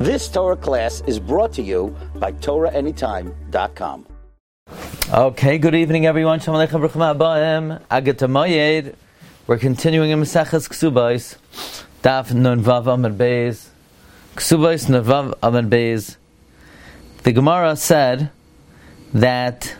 This Torah class is brought to you by TorahAnytime.com. Okay, good evening everyone. Shalom Aleichem, Bruchim Ha'abayim. Agat HaMoyed. We're continuing in Maseches Ksubos. Daf Nun Vav Amud Beis. Ksubos Nun Vav Amud Beis. The Gemara said that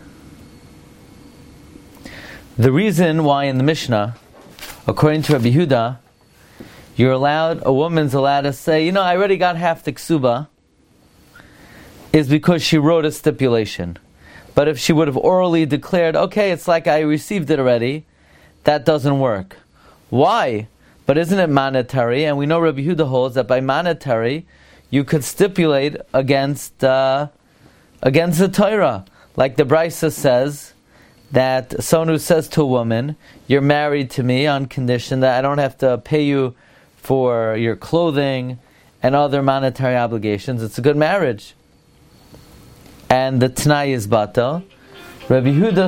the reason why in the Mishnah, according to Rabbi Yehuda, a woman's allowed to say, I already got half the ksuba, is because she wrote a stipulation. But if she would have orally declared, okay, it's like I received it already, that doesn't work. Why? But isn't it monetary? And we know Rabbi Yehuda holds that by monetary, you could stipulate against the Torah. Like the Brisa says, that someone who says to a woman, you're married to me on condition that I don't have to pay you for your clothing and other monetary obligations, it's a good marriage. And the Tanai is batal. Rabbi Yehuda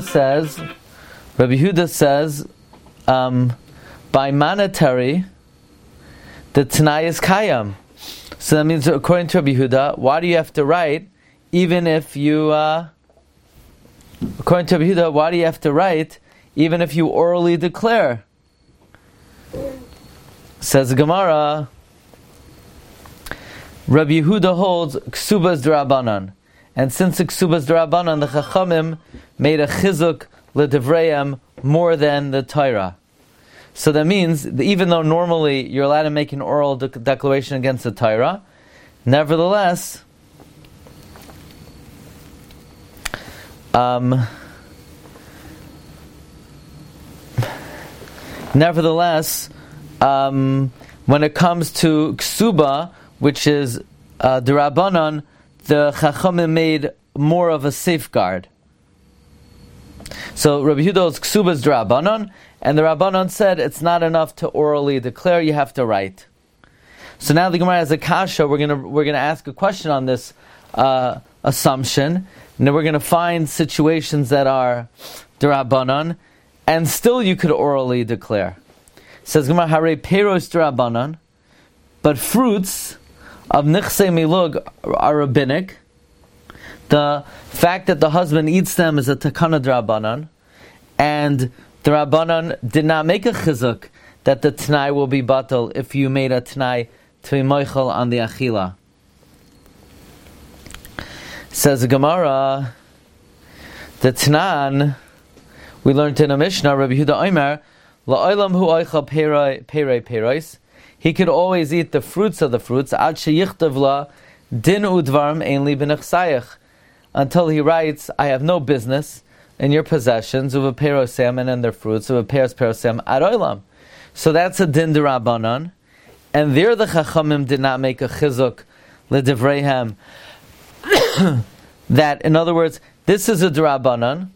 says, by monetary, the Tanai is kayam. So that means, according to Rabbi Yehuda, why do you have to write, even if you, according to Rabbi Yehuda, why do you have to write, even if you orally declare? Says the Gemara, Rabbi Yehuda holds Ksubas D'Rabbanan. And since the Ksubas D'Rabbanan, the Chachamim made a chizuk l'devreim more than the Torah. So that means, that even though normally you're allowed to make an oral declaration against the Torah, nevertheless, when it comes to ksuba, which is D'Rabbanan, the Chachamim made more of a safeguard. So Rabbi Yehuda's ksuba is D'Rabbanan, and the Rabbanan said it's not enough to orally declare; you have to write. So now the Gemara has a kasha. We're gonna ask a question on this assumption, and then we're gonna find situations that are D'Rabbanan, and still you could orally declare. Says Gemara, Hare Peros D'Rabbanan, but fruits of Nichsei Milug are rabbinic. The fact that the husband eats them is a Takana D'Rabbanan, and the Rabbanan did not make a chizuk that the Tanai will be batal if you made a Tanai to be moichel on the Achila. Says the Gemara, the Tanan, we learned in a Mishnah, Rabbi Yehuda Omer, La'olam hu oicha peros. He could always eat the fruits of the fruits. Ad sheyichtav la din udvarm ein li b'nechsayich. Until he writes, I have no business in your possessions of a perosem and their fruits of a perosem ad olam. So that's a din d'Rabbanan, and there the Chachamim did not make a chizuk l'divreihem. That, in other words, this is a d'Rabbanan,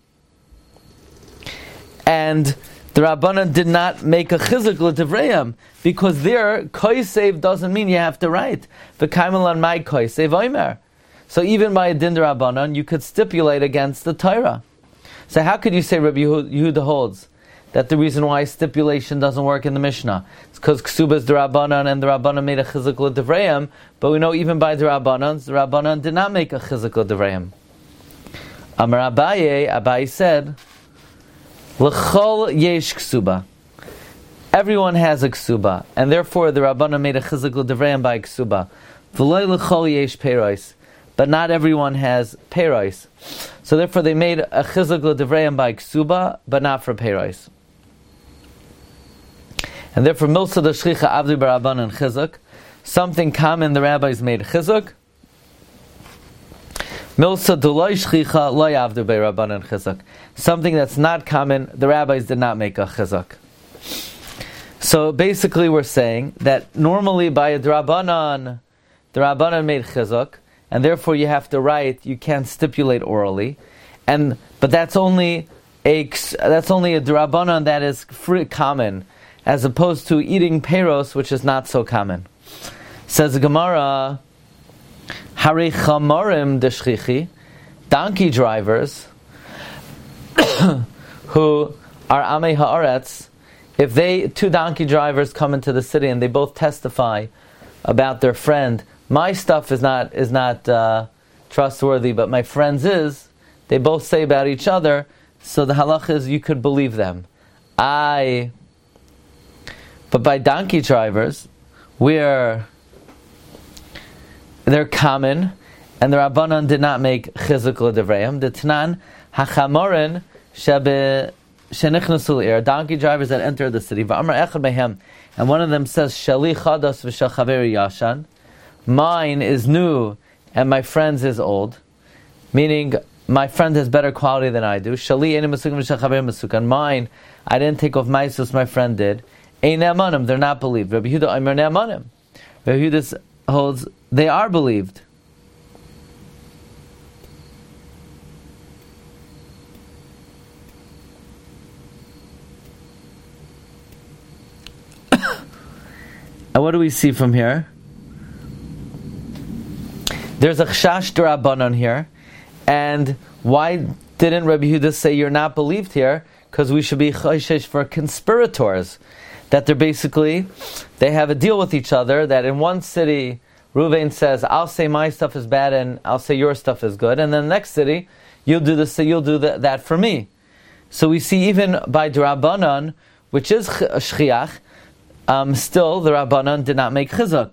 and the Rabbanan did not make a chizuk l'divrayim, because there, koisev doesn't mean you have to write. V'kaimelan mai koisev oimer. So even by a din Rabbanan, you could stipulate against the Torah. So how could you say Rabbi Yehuda holds that the reason why stipulation doesn't work in the Mishnah is because Ksuba is the Rabbanan and the Rabbanan made a chizuk l'divrayim, but we know even by the Rabbanan did not make a chizuk l'divrayim. Amar Abaye said, L'chol yesh ksuba. Everyone has a ksuba, and therefore the Rabbanan made a chizuk l'divrayim by ksuba. V'loy l'chol yesh peros, but not everyone has peros. So therefore they made a chizuk l'divrayim by ksuba, but not for peros. And therefore milsa the shchicha avdu b'Rabbanan chizuk, something common the rabbis made chizuk. Milsa d'loy shchicha loy avdu b'Rabbanan chizuk. Something that's not common, the rabbis did not make a chizuk. So basically we're saying that normally by a D'Rabbanan, the Rabbanan made chizuk, and therefore you have to write, you can't stipulate orally, but that's only a D'Rabbanan that is common, as opposed to eating peros, which is not so common. Says the Gemara, Hare chamarim deshchichi, donkey drivers, who are Amei Haaretz, if two donkey drivers come into the city and they both testify about their friend my stuff is not trustworthy, but my friend's is. They both say about each other. So the halach is you could believe them. But by donkey drivers, they're common, and the Rabbanan did not make chizuk l'devrayim. The Tanan hachamorin shenichnasu l'ir, donkey drivers that enter the city. V'amar echad mehem, and one of them says, Shali chadas v'shel chaveri yashan. Mine is new, and my friend's is old. Meaning, my friend has better quality than I do. Shali eni masukan v'shel chaveri masukan. Mine, I didn't take off maisus, my friend did. Ein ne'amanim, they're not believed. Rabbi Yehuda omer ne'amanim. Rabbi Yehuda holds, they are believed. And what do we see from here? There's a chashash d'Rabbanan here. And why didn't Rabbi Yehuda say you're not believed here? Because we should be choshesh for conspirators. That they have a deal with each other, that in one city, Reuven says, I'll say my stuff is bad and I'll say your stuff is good. And then the next city, you'll do that for me. So we see even by d'Rabbanan, which is shchiach, still the Rabbanan did not make chizuk.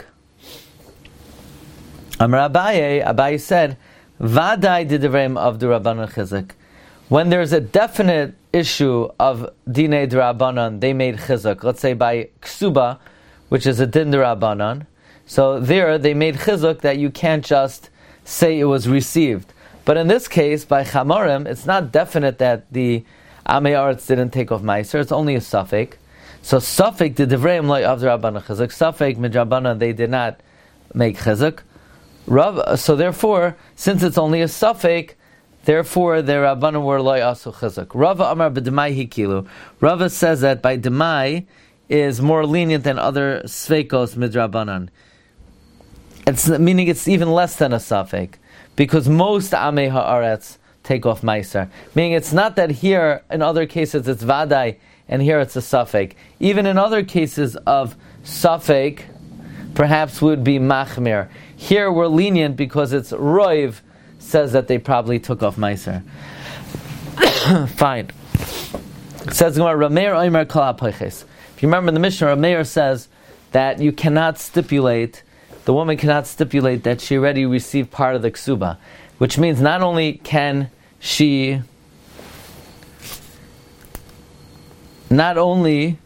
Amar Abaye said, Vadai divrayim of the Rabbanan chizuk. When there's a definite issue of dinei d'Rabbanan, they made chizuk. Let's say by ksuba, which is a din d'Rabbanan. So there they made chizuk that you can't just say it was received. But in this case, by chamorim, it's not definite that the Amei Aretz didn't take off meiser. It's only a suffix. So suffix the divrayim loy of the Rabbanan chizuk. Suffix midrabanan they did not make chizuk. So therefore, since it's only a suffix, therefore the Rabbanan were loy asu chizuk. Rava Amar b'demai hikilu. Rava says that by demai is more lenient than other sveikos midrabanan. Meaning it's even less than a suffix, because most Amei Haaretz take off meiser. Meaning it's not that here in other cases it's vadai and here it's a suffix. Even in other cases of suffix, perhaps would be machmir. Here we're lenient because it's roiv says that they probably took off meiser. Fine. It says Rameir Omer Kol HaPoiches. If you remember in the Mishnah, Rameir says that you cannot stipulate, the woman cannot stipulate that she already received part of the ksuba, which means not only can she, not only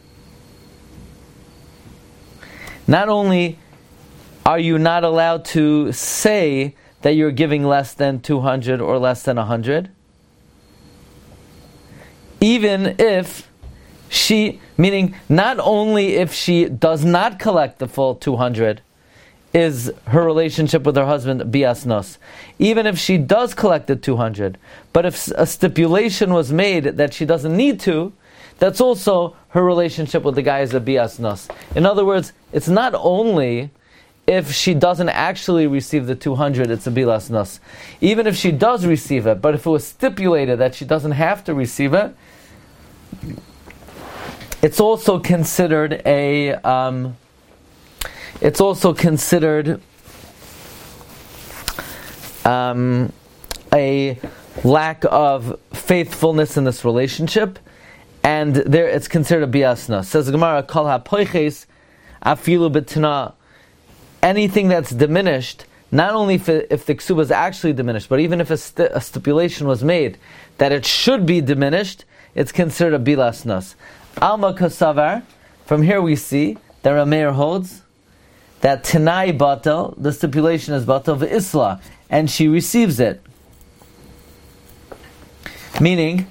are you not allowed to say that you're giving less than 200 or less than 100, even if she, meaning not only if she does not collect the full 200, is her relationship with her husband bias nos. Even if she does collect the 200, but if a stipulation was made that she doesn't need to, that's also her relationship with the guy is a bias nos. In other words, it's not only if she doesn't actually receive the 200, it's a bias nos. Even if she does receive it, but if it was stipulated that she doesn't have to receive it, it's also considered a lack of faithfulness in this relationship, and there it's considered a biasna. Says the Gemara, Kol HaPoiches afilu b'tana. Anything that's diminished, not only if the ksuba is actually diminished, but even if a stipulation was made that it should be diminished, it's considered a bilasnas. Alma kasavar. From here we see that Rameir holds that Tanai batal, the stipulation is batal v'isla, and she receives it. Meaning,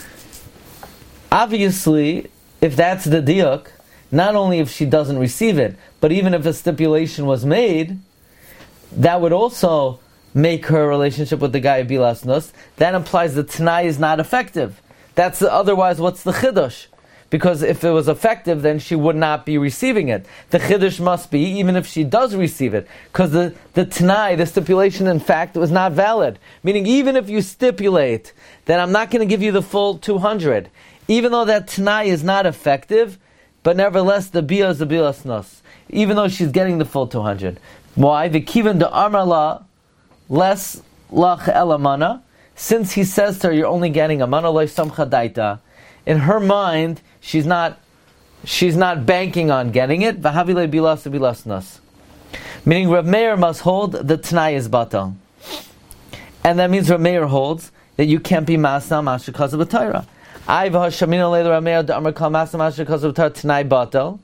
obviously, if that's the diuk, not only if she doesn't receive it, but even if a stipulation was made, that would also make her relationship with the guy bilas nus. That implies that Tanai is not effective. That's otherwise, what's the chiddush? Because if it was effective, then she would not be receiving it. The chiddush must be, even if she does receive it, because the Tanai, the stipulation, in fact, was not valid. Meaning, even if you stipulate that I'm not going to give you the full 200, even though that Tanai is not effective, but nevertheless, the bia is the bilas nos. Even though she's getting the full 200. Why? V'kivan de Amrala less lach elamana. Since he says to her, you're only getting a mana loy samcha daita. In her mind, she's not banking on getting it. V'havile bilas bilasnas. Meaning Rav Meir must hold the Tanai is batal. And that means Rav Meir holds that you can't be masna masha because of a Torah. I v'hashamina leil Rav Meir the Amar kal masna masha because of Torah Tanai batal.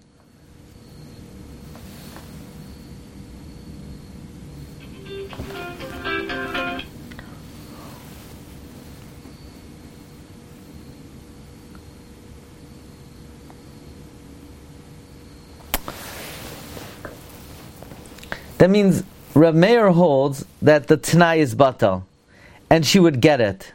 That means Rav Meir holds that the Tanai is batal, and she would get it.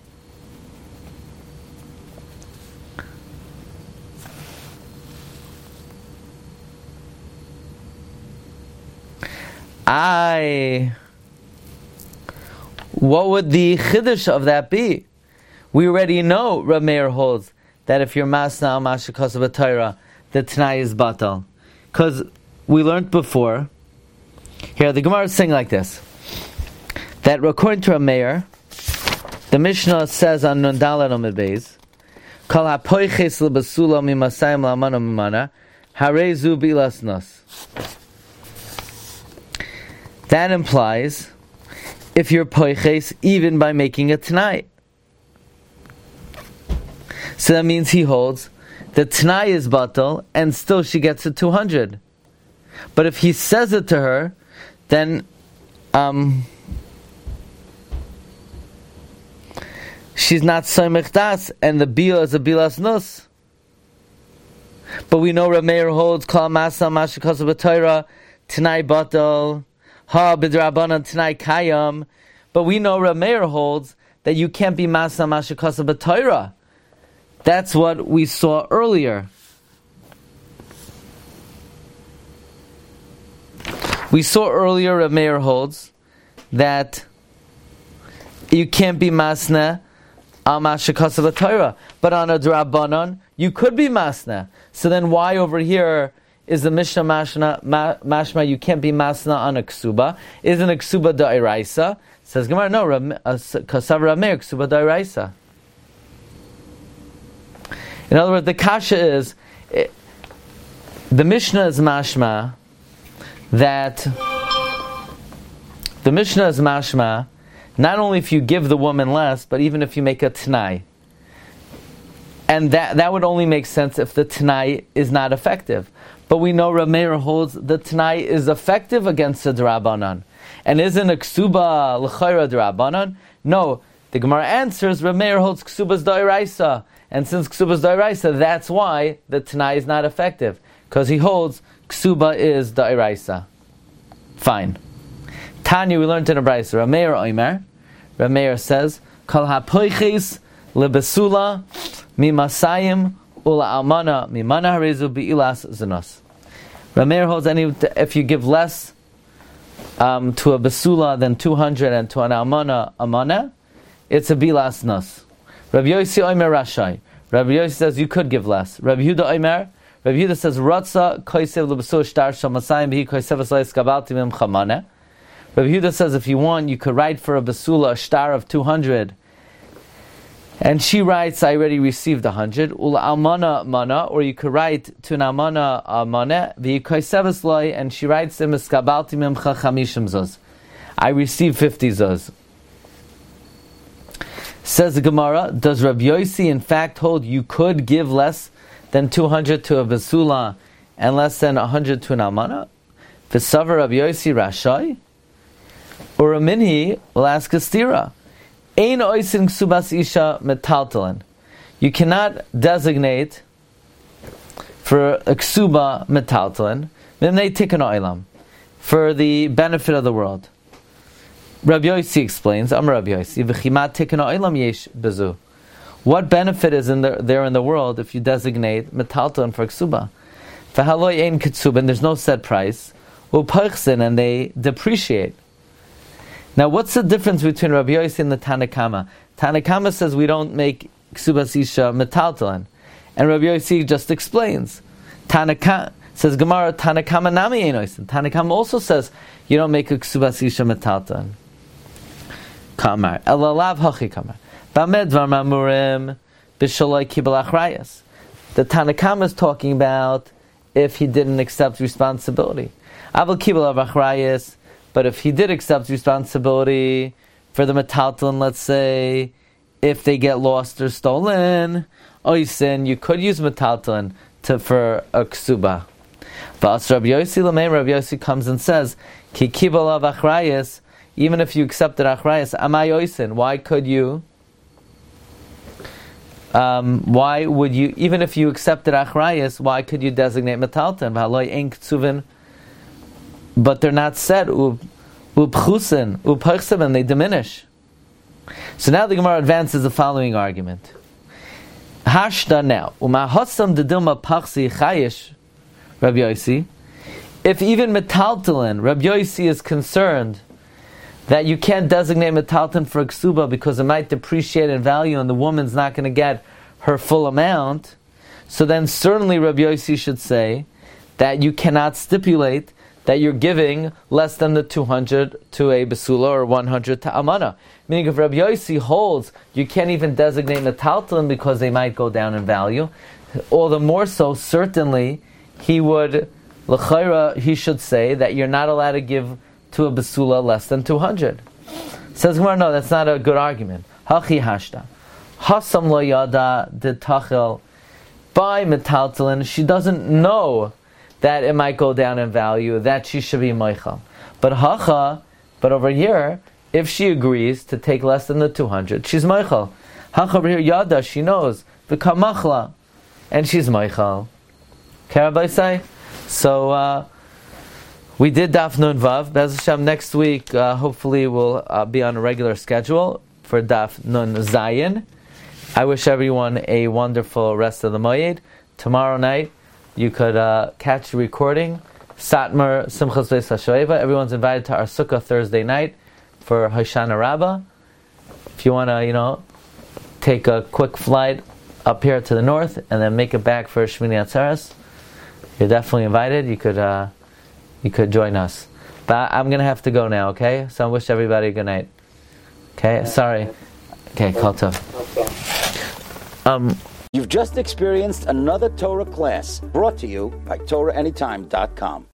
What would the chiddush of that be? We already know Rav Meir holds that if you're masna al mashakos of a Torah, the Tanai is batal. Because we learned before, here the Gemara is saying like this, that according to Rav Meir, the Mishnah says on Nun Daled Amud Beis, Kol hapoiches lebasula mimasayim la'amana mimana, harei zu bilas nos. That implies if you're poiches even by making a Tanai. So that means he holds the Tanai is batal and still she gets a 200. But if he says it to her, then she's not soymech das, and the bila is a bilas nus. But we know Rav Meir holds kol masa mashakos b'Torah Tanai batal ha b'drabanan Tanai kayam. But we know Rav Meir holds that you can't be masa mashakos b'Torah. That's what we saw earlier. We saw earlier Rav Meir holds that you can't be masna al mashakos Torah, but on a drabanan you could be masna. So then why over here is the Mishnah mashma you can't be masna on a ksuba? Isn't a ksuba da'iraisa? Says Gemara, no, kasav Rav Meir ksuba da'iraisa. In other words, the kasha is the Mishnah is mashma that the Mishnah is mashma not only if you give the woman less, but even if you make a Tanai. And that would only make sense if the Tanai is not effective. But we know Rav Meir holds the Tanai is effective against the D'Rabbanan. And isn't a Ksuba l'chayra D'Rabbanan? No. The Gemara answers, Rav Meir holds Ksuba's D'Oraisa. And since Ksuba's D'Oraisa, that's why the Tanai is not effective. Because he holds Ksuba is D'Oraisa. Fine. Tanya, we learned in a Brayso. Rav Meir Omer. Rav Meir says, Kol hapoiches lebesula mimasayim ula almana mimana harezu bi'ilas zanos. Rav Meir holds if you give less to a besula than 200 and to an almana amana, it's a bilas nos. Rav Yossi Omer Rashai. Rav Yossi says you could give less. Rav Yehuda Omer. Rav Yehuda says Ratza koisev lebesul shtar shamasayim bihi koisev asayis kabalti mim chamane. Rav Yehuda says if you want, you could write for a basula a shtar of 200, and she writes, I already received 100. Ula almana mana, or you could write to an almana amane v'yikoiseves loy, and she writes them as kabalti mimcha chamishim zos. I received 50 zos. Says the Gemara, does Rav Yossi in fact hold you could give less than 200 to a basula and less than 100 to an almana? V'savar Rav Yossi Rashai? Or a minhi will ask a stira. Ein oisin ksubas isha metaltalan. You cannot designate for a ksuba metaltalan. Then they take an oilam for the benefit of the world. Rabbi Yossi explains, Amar Rabbi Yossi, v'chimat take an oilam yesh bezu. What benefit is there in the world if you designate metaltalan for ksuba? V'haloi ein kitsub, and there's no set price. U'pachsin, and they depreciate. Now, what's the difference between Rabbi Yossi and the Tanakama? Tanakama says we don't make ksubas isha metaltalan, and Rabbi Yossi just explains. Rabbi Says Gemara, Tanakama nami ein oisin. Tanakama also says you don't make a ksubas isha metaltan. Kamar elalav hachi kamar. Bamed dvar mamurim b'shaloi kibel achrayas. The Tanakama is talking about if he didn't accept responsibility. Aval kibel achrayas. But if he did accept responsibility for the metalton, let's say, if they get lost or stolen, oisin, you could use metalton for a ksuba. But Rabbi Yossi comes and says, Ki kibel achrayas, even if you accepted achrayas, amai oisin, why could you? Why would you, even if you accepted achrayas, why could you designate metalton? V'haloi ein ksuvin. But they're not said upchusin, upachsim, and they diminish. So now the Gemara advances the following argument. Hashda now, umahosam dedilma pachsi chayish, Rabbi Yossi. If even metaltalin, Rabbi Yossi is concerned that you can't designate metaltalin for a ksuba because it might depreciate in value and the woman's not going to get her full amount, so then certainly Rabbi Yossi should say that you cannot stipulate that you're giving less than the 200 to a basula or 100 to amana. Meaning if Rabbi Yossi holds you can't even designate metaltalin because they might go down in value, all the more so certainly he would, l'chayra, he should say that you're not allowed to give to a basula less than 200. Says Gemara, no, that's not a good argument. Hachi hashta. Hasam lo yada de tachel. By metaltalin, she doesn't know that it might go down in value, that she should be moichal. But over here, if she agrees to take less than the 200, she's moichal. Hacha over here, yada, she knows, v'kamachla, and she's moichal. Karabaisai? So, we did Daf Nun Vav. Bez Hashem, next week, hopefully we'll be on a regular schedule for Daf Nun Zayin. I wish everyone a wonderful rest of the Moyed. Tomorrow night, you could catch the recording. Satmar Simchas Beis HaShoeva. Everyone's invited to our Sukkah Thursday night for Hoshana Rabbah. If you want to, take a quick flight up here to the north and then make it back for Shmini Atzeres, you're definitely invited. You could join us. But I'm going to have to go now, okay? So I wish everybody a good night. Okay? Sorry. Okay, Kol Tov. You've just experienced another Torah class brought to you by TorahAnytime.com.